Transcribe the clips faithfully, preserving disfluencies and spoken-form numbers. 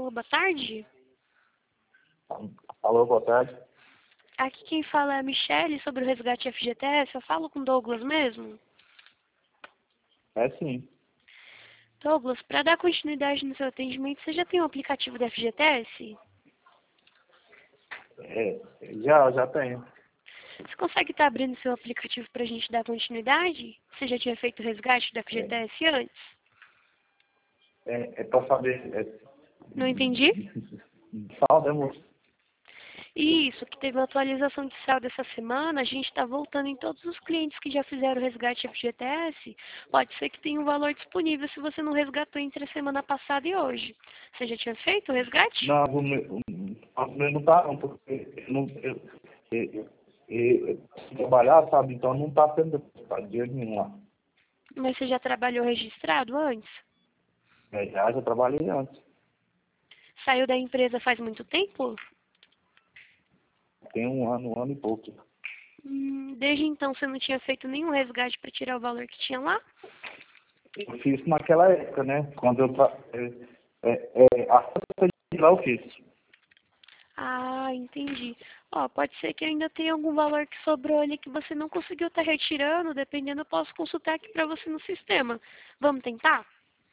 Alô, boa tarde. Alô, boa tarde. Aqui quem fala é a Michelle sobre o resgate F G T S. Eu falo com o Douglas mesmo? É sim. Douglas, para dar continuidade no seu atendimento, você já tem o aplicativo da F G T S? É, já, já tenho. Você consegue estar abrindo seu aplicativo para a gente dar continuidade? Você já tinha feito o resgate da F G T S antes? É, é para saber. É, Não entendi? saldo, é, moço? Isso, que teve uma atualização de saldo essa semana, a gente está voltando em todos os clientes que já fizeram o resgate F G T S. Pode ser que tenha um valor disponível se você não resgatou entre a semana passada e hoje. Você já tinha feito o resgate? Não, o meu, o meu não tá não, porque eu não, eu, eu, eu, eu, eu trabalhar, sabe? Então não tá sendo depositado dinheiro nenhum lá. Mas você já trabalhou registrado antes? É, já, já trabalhei antes. Saiu da empresa faz muito tempo? Tem um ano, um ano e pouco. Hum, desde então você não tinha feito nenhum resgate para tirar o valor que tinha lá? Eu fiz naquela época, né? Quando eu tra... é, é, é, a festa de lá eu fiz. Ah, entendi. Ó, pode ser que ainda tenha algum valor que sobrou ali que você não conseguiu estar retirando, dependendo eu posso consultar aqui para você no sistema. Vamos tentar?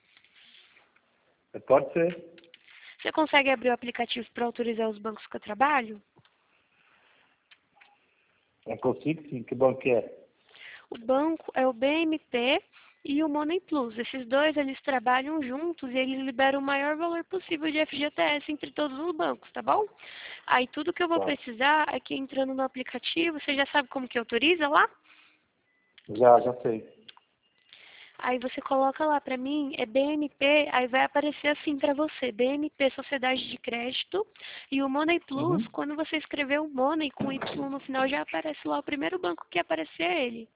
É, pode ser. Você consegue abrir o aplicativo para autorizar os bancos que eu trabalho? É consigo sim, que bom que é. O banco é o B M P e o Money Plus. Esses dois, eles trabalham juntos e eles liberam o maior valor possível de F G T S entre todos os bancos, tá bom? Aí tudo que eu vou Tá. precisar é que entrando no aplicativo, você já sabe como que autoriza lá? Já, já sei. Aí você coloca lá pra mim, é B M P, aí vai aparecer assim pra você, B M P Sociedade de Crédito, e o Money Plus, Uhum. quando você escrever o Money com Y no final, já aparece lá o primeiro banco que aparecer é ele.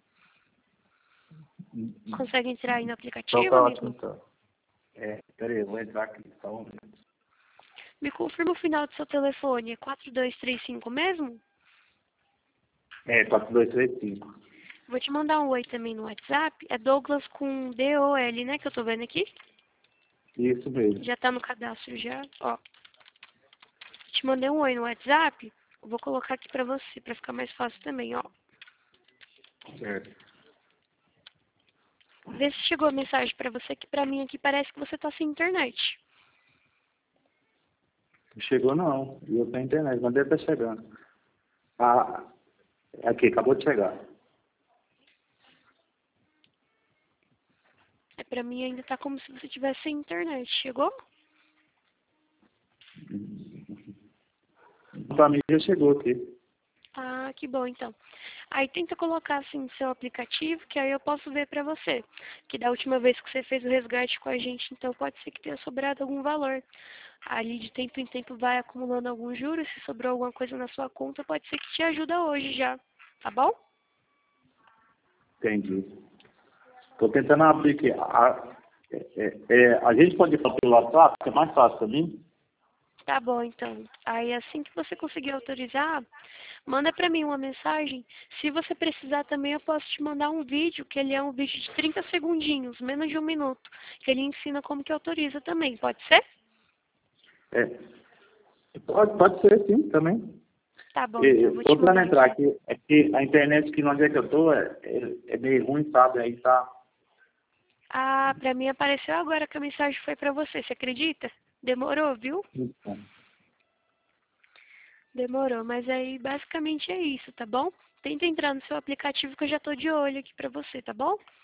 Consegue entrar aí no Então aplicativo, tá ótimo, amigo? então. É, peraí, eu vou entrar aqui, só um minuto. Me confirma o final do seu telefone, é quatro dois três cinco mesmo? É, quatro dois três cinco. Vou te mandar um oi também no WhatsApp, é Douglas com D O L, né, que eu tô vendo aqui? Isso mesmo. Já tá no cadastro já, ó. Te mandei um oi no WhatsApp, eu vou colocar aqui pra você, pra ficar mais fácil também, ó. Certo. Vê se chegou a mensagem pra você, que pra mim aqui parece que você tá sem internet. Não chegou não. E eu tenho internet, mas deve estar chegando. Ah, aqui, acabou de chegar. É, pra mim ainda tá como se você tivesse sem internet. Chegou? Pra mim já chegou aqui. Ah, que bom então. Aí tenta colocar assim no seu aplicativo, que aí eu posso ver pra você. Que da última vez que você fez o resgate com a gente, então pode ser que tenha sobrado algum valor. Ali de tempo em tempo vai acumulando alguns juros, se sobrou alguma coisa na sua conta, pode ser que te ajuda hoje já. Tá bom? Entendi. Tô tentando abrir aqui. A, é, é, é, a gente pode falar pelo WhatsApp, que é mais fácil pra mim? Tá bom, então. Aí assim que você conseguir autorizar, manda pra mim uma mensagem. Se você precisar também, eu posso te mandar um vídeo, que ele é um vídeo de trinta segundinhos, menos de um minuto, que ele ensina como que autoriza também. Pode ser? É. Pode, pode ser sim, também. Tá bom, então. Eu vou Estou te tentando mandar entrar aqui. aqui. É que a internet aqui onde é que eu tô é, é, é meio ruim, sabe? Aí tá. Ah, pra mim apareceu agora que a mensagem foi pra você. Você acredita? Demorou, viu? Então, Demorou, mas aí basicamente é isso, tá bom? Tenta entrar no seu aplicativo que eu já tô de olho aqui pra você, tá bom?